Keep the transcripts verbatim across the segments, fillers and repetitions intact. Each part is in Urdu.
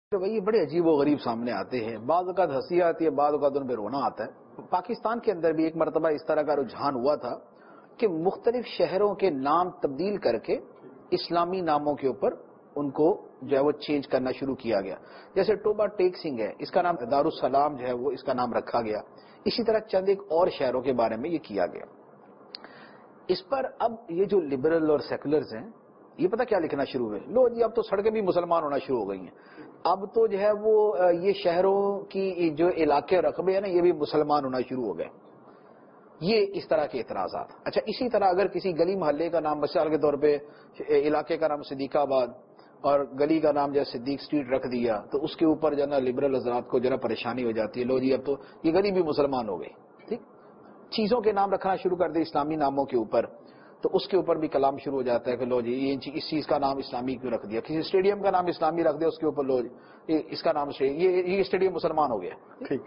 تو بھائی یہ بڑے عجیب و غریب سامنے آتے ہیں، بعض اوقات ہنسی آتی ہے، بعض اوقات ان پہ رونا آتا ہے۔ پاکستان کے اندر بھی ایک مرتبہ اس طرح کا رجحان ہوا تھا کہ مختلف شہروں کے نام تبدیل کر کے اسلامی ناموں کے اوپر ان کو جو ہے وہ چینج کرنا شروع کیا گیا۔ جیسے ٹوبا ٹیک سنگھ ہے، اس کا نام دارالسلام جو ہے وہ اس کا نام رکھا گیا۔ اسی طرح چند ایک اور شہروں کے بارے میں یہ کیا گیا۔ اس پر اب یہ جو لبرل اور سیکولرز ہیں یہ پتہ کیا لکھنا شروع ہوئے، لو جی اب تو سڑکیں بھی مسلمان ہونا شروع ہو گئی ہیں، اب تو جو ہے وہ یہ شہروں کی جو علاقے اور رقبے ہیں نا یہ بھی مسلمان ہونا شروع ہو گئے۔ یہ اس طرح کے اعتراضات۔ اچھا اسی طرح اگر کسی گلی محلے کا نام مثال کے طور پہ علاقے کا نام صدیق آباد اور گلی کا نام جو ہے صدیق اسٹریٹ رکھ دیا تو اس کے اوپر جو ہے نا لبرل حضرات کو جو ہے پریشانی ہو جاتی ہے، لو جی اب تو یہ گلی بھی مسلمان ہو گئی۔ ٹھیک، چیزوں کے نام رکھنا شروع کر دے اسلامی ناموں کے اوپر تو اس کے اوپر بھی کلام شروع ہو جاتا ہے کہ لو جی یہ اس چیز کا نام اسلامی کیوں رکھ دیا، کسی اسٹیڈیم کا نام اسلامی رکھ دیا اس کے اوپر لو جی اس کا نام یہ اسٹیڈیم مسلمان ہو گیا۔ ٹھیک،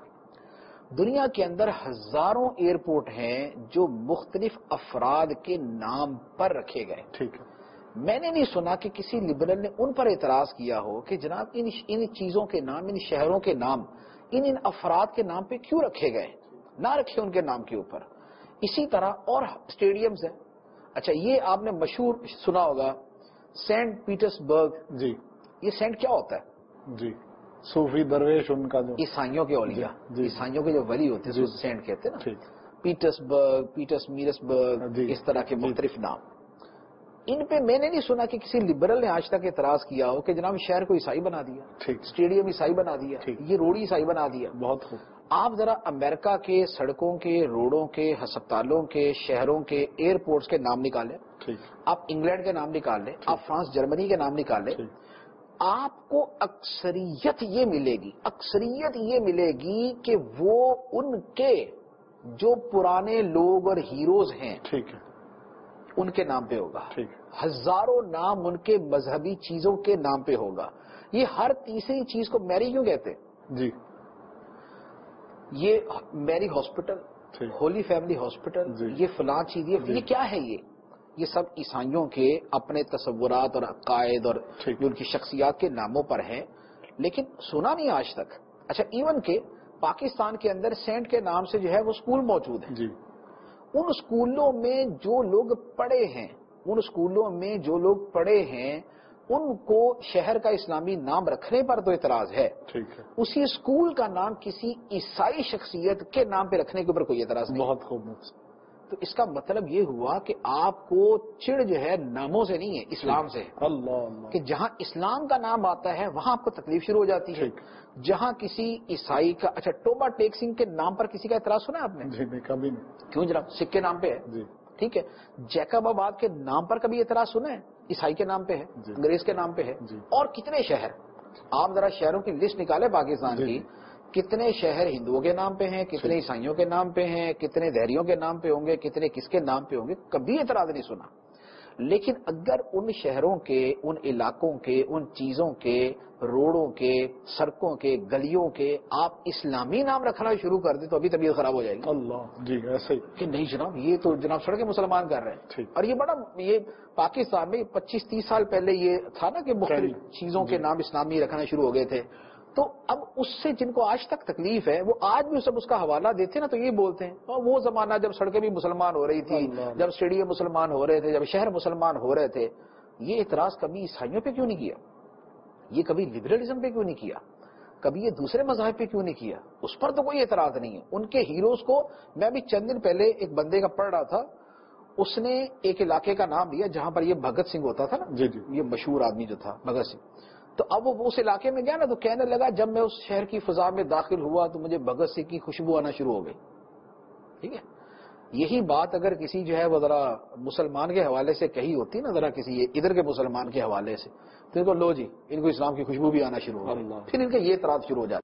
دنیا کے اندر ہزاروں ایئرپورٹ ہیں جو مختلف افراد کے نام پر رکھے گئے۔ ٹھیک ہے، میں نے نہیں سنا کہ کسی لبرل نے ان پر اعتراض کیا ہو کہ جناب ان ان چیزوں کے نام، ان شہروں کے نام ان ان افراد کے نام پہ کیوں رکھے گئے، نہ رکھے ان کے نام کے اوپر۔ اسی طرح اور اسٹیڈیمز ہیں۔ اچھا یہ آپ نے مشہور سنا ہوگا سینٹ پیٹرس برگ۔ جی، یہ سینٹ کیا ہوتا ہے؟ جی، صوفی درویش ان کا جو عیسائیوں کے اولیاء، جی عیسائیوں کے جو ولی ہوتے ہیں جی سینٹ کہتے ہیں نا، ٹھیک، پیٹرس برگ، پیٹرس میرس برگ، جی اس طرح کے جی مختلف نام۔ ان پہ میں نے نہیں سنا کہ کسی لبرل نے آج تک اعتراض کیا ہو کہ جناب شہر کو عیسائی بنا دیا، ٹھیک، اسٹیڈیم عیسائی بنا دیا، ٹھیک، یہ روڈ عیسائی بنا دیا۔ بہت خوب۔ آپ ذرا امریکہ کے سڑکوں کے، روڈوں کے، ہسپتالوں کے، شہروں کے، ایئرپورٹس کے نام نکالیں، ٹھیک، آپ انگلینڈ کے نام نکال لیں، آپ فرانس جرمنی کے نام نکال لیں، آپ کو اکثریت یہ ملے گی، اکثریت یہ ملے گی کہ وہ ان کے جو پرانے لوگ اور ہیروز ہیں ٹھیک ہے ان کے نام پہ ہوگا۔ ٹھیک، ہزاروں نام ان کے مذہبی چیزوں کے نام پہ ہوگا۔ یہ ہر تیسری چیز کو میری کیوں کہتے ہیں؟ جی، یہ میری ہاسپٹل، ہولی فیملی ہاسپٹل، یہ فلاں چیز، یہ کیا ہے؟ یہ یہ سب عیسائیوں کے اپنے تصورات اور عقائد اور جو ان کی شخصیات کے ناموں پر ہیں، لیکن سنا نہیں آج تک۔ اچھا ایون کہ پاکستان کے اندر سینٹ کے نام سے جو ہے وہ اسکول موجود ہیں، جی، ان اسکولوں میں جو لوگ پڑھے ہیں، ان اسکولوں میں جو لوگ پڑھے ہیں ان کو شہر کا اسلامی نام رکھنے پر تو اعتراض ہے، ٹھیک ہے، اسی اسکول کا نام کسی عیسائی شخصیت کے نام پہ رکھنے کے اوپر کوئی اعتراض نہیں۔ بہت خوب۔ تو اس کا مطلب یہ ہوا کہ آپ کو چڑ جو ہے ناموں سے نہیں ہے، اسلام سے ہے۔ اللہ اللہ، کہ جہاں اسلام کا نام آتا ہے وہاں آپ کو تکلیف شروع ہو جاتی ہے۔ جہاں کسی عیسائی کا، اچھا ٹوبا ٹیک سنگھ کے نام پر کسی کا اعتراض سنا آپ نے؟ جی نہیں، کبھی نہیں۔ کیوں جناب؟ سکھ کے نام پہ ہے، جی، ٹھیک ہے۔ جیکب آباد کے نام پر کبھی اعتراض سنا ہے؟ عیسائی کے نام پہ ہے، جی، انگریز کے نام پہ ہے۔ جی، اور کتنے شہر، آپ ذرا شہروں کی لسٹ نکالے پاکستان جی، کی، کتنے شہر ہندوؤں کے نام پہ ہیں، کتنے عیسائیوں کے نام پہ ہیں، کتنے دہریوں کے نام پہ ہوں گے، کتنے کس کے نام پہ ہوں گے، کبھی اعتراض نہیں سنا۔ لیکن اگر ان شہروں کے، ان علاقوں کے، ان چیزوں کے، روڈوں کے، سڑکوں کے، گلیوں کے آپ اسلامی نام رکھنا شروع کر دیں تو ابھی طبیعت خراب ہو جائے گی۔ اللہ، جی ایسے ہی کہ نہیں جناب یہ تو جناب سڑکیں مسلمان کر رہے ہیں۔ اور یہ بڑا، یہ پاکستان میں پچیس تیس سال پہلے یہ تھا نا کہ مختلف چیزوں کے نام اسلامی رکھنا شروع ہو گئے تھے، تو اب اس سے جن کو آج تک تکلیف ہے وہ آج بھی سب اس کا حوالہ دیتے نا تو یہ بولتے ہیں اور وہ زمانہ جب سڑکیں بھی مسلمان ہو رہی تھی، جب اسٹیڈیم مسلمان ہو رہے تھے، جب شہر مسلمان ہو رہے تھے، یہ اعتراض کبھی عیسائیوں پہ کیوں نہیں کیا؟ یہ کبھی لبرلزم پہ کیوں نہیں کیا؟ کبھی یہ دوسرے مذاہب پہ کیوں نہیں کیا؟ اس پر تو کوئی اعتراض نہیں ہے۔ ان کے ہیروز کو میں بھی چند دن پہلے ایک بندے کا پڑھ رہا تھا، اس نے ایک علاقے کا نام دیا جہاں پر یہ بھگت سنگھ ہوتا تھا نا، جی جی، یہ مشہور آدمی جو تھا بھگت سنگھ، تو اب وہ اس علاقے میں گیا نا تو کہنے لگا جب میں اس شہر کی فضا میں داخل ہوا تو مجھے بھگت سنگھ کی خوشبو آنا شروع ہو گئی۔ ٹھیک ہے، یہی بات اگر کسی جو ہے وہ ذرا مسلمان کے حوالے سے کہی ہوتی نا، ذرا کسی ادھر کے مسلمان کے حوالے سے، تو ان کو لو جی ان کو اسلام کی خوشبو بھی آنا شروع ہو گئی، پھر ان کا یہ اعتراض شروع ہو جاتا۔